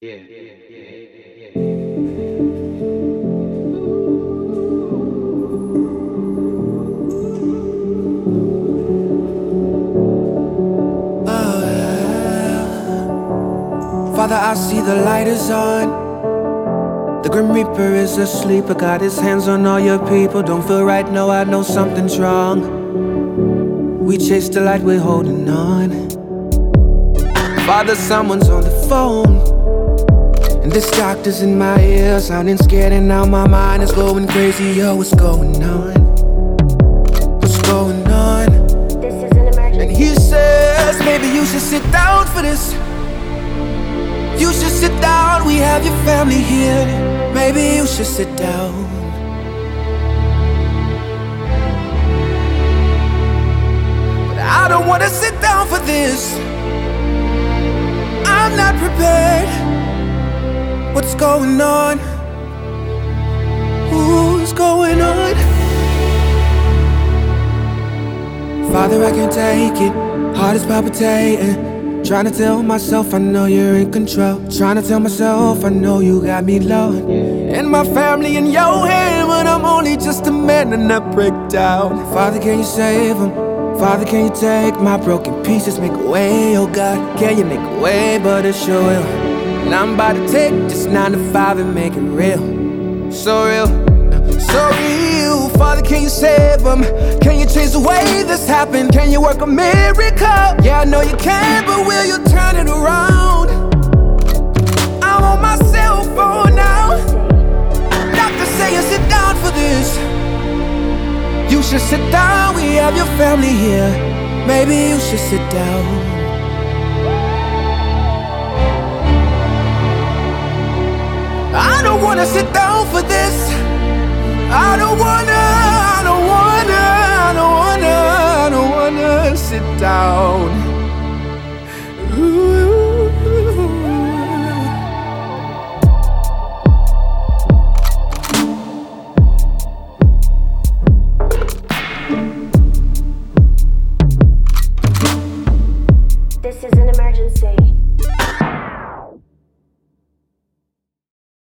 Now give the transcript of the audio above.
Father, I see the light is on. The Grim Reaper is asleep, but got his hands on all your people. Don't feel right, no, I know something's wrong. We chase the light, we're holding on. Father, someone's on the phone, and this doctor's in my ear, sounding scared, and now my mind is going crazy. Yo, what's going on? What's going on? This is an emergency. And he says, maybe you should sit down for this. You should sit down, we have your family here. Maybe you should sit down. But I don't wanna sit down for this. I'm not prepared. What's going on? What's going on? Father, I can't take it. Heart is palpitating. Trying to tell myself I know you're in control. Trying to tell myself I know you got me low. And my family in your hand, but I'm only just a man and I break down. Father, can you save them? Father, can you take my broken pieces, make a way, oh God? Can you make a way, but it sure will. And I'm about to take this 9 to 5 and make it real. So real, so real. Father, can you save them? Can you change the way this happened? Can you work a miracle? Yeah, I know you can, but will you turn it around? I'm on my cell phone now. Doctor saying sit down for this. You should sit down, we have your family here. Maybe you should sit down. I don't wanna sit down for this. I don't wanna.